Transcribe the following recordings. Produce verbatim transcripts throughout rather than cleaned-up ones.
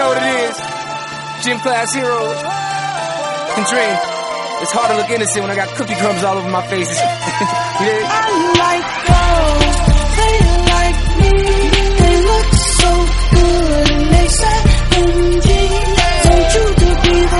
know what it is. Gym class heroes. And dream. It's hard to look innocent when I got cookie crumbs all over my face. Yeah. I like girls, they like me. They look so good and they say, M G, want you to be the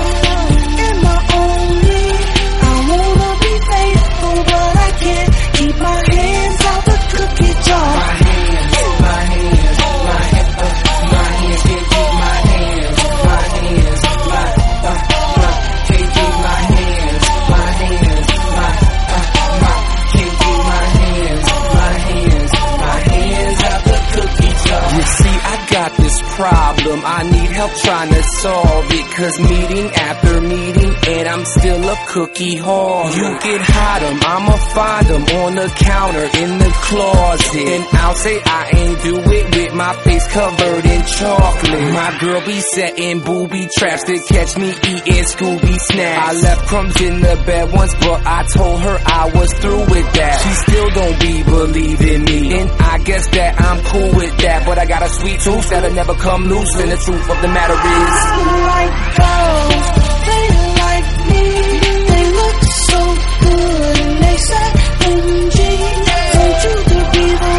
one and my only. I wanna be faithful, but I can't keep my hands out the cookie jar. My hands, my hands, my hands, my hands can't keep my hands. My hands, my, uh, my, can't keep my hands. My hands, my, uh, my, can't keep my hands. My hands, my hands out the cookie jar. You see, I got this problem, I need help trying to solve it. Cause meeting after meeting, and I'm still a cookie hog. You can hide them, I'ma find them on the counter in the closet. And I'll say I ain't do it with my face covered in chocolate. My girl be setting booby traps to catch me eating Scooby snacks. I left crumbs in the bed once, but I told her I was through with that. She still don't be believing me, and I guess that I'm cool with that. But I got a sweet tooth that'll never come loose, and the truth of the matter is, I like girls, they like me. They look so good and they say, M G, want you to be the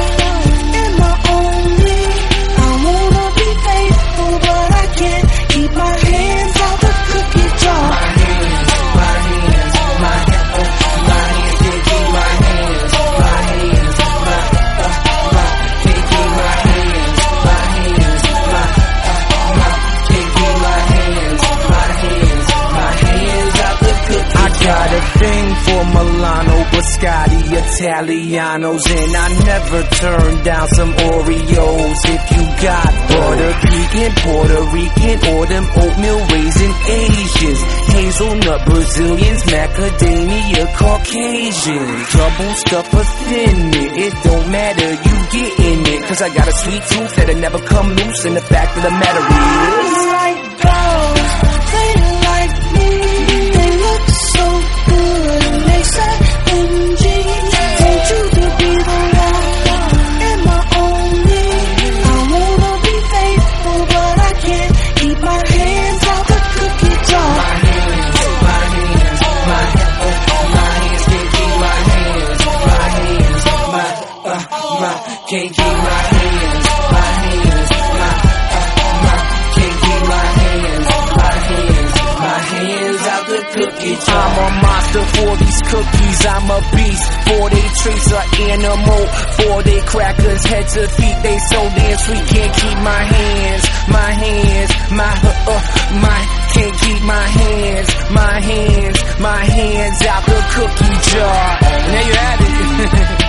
one and my only. I wanna be faithful, but I can't keep my hands out the cookie jar. my hands, my hands, my hands, my hands can't keep my hands. My hands, my, uh, my, can't keep my hands. My hands, my, uh, my, can't keep my hands. My hands, my hands out the cookie jar. I got a thing for Milano, Biscotti, Italianos, and I never turn down some Oreos. If you got butter pecan, Puerto Rican, or them oatmeal raisin Asians, hazelnut Brazilians, macadamia Caucasians, double stuff or thin it, it don't matter, you getting it. Cause I got a sweet tooth that'll never come loose, and the fact of the matter is, I like girls, they like me. They look so good and they say, M G, want you to be the one and my only. I wanna be faithful, but I can't keep my hands out the cookie jar. my hands, my hands, my hands, my hands can't keep my hands. My hands, my, uh, my, can't keep my hands. My hands, my, uh, my, can't keep my hands. My hands, my hands out the cookie jar. I'm a monster for these cookies, I'm a beast. For they treats an animal, for they crackers, head to feet, they so damn sweet. Can't keep my hands, my hands, my, uh, uh, my, can't keep my hands. My hands, my hands out the cookie jar. And there you have it.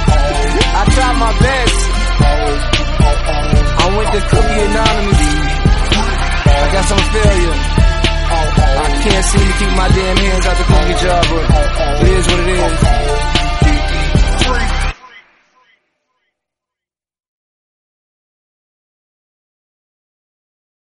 I tried my best. I went to Cookie Anonymous. I got some failure. I can't seem to keep my damn hands out the cookie jar.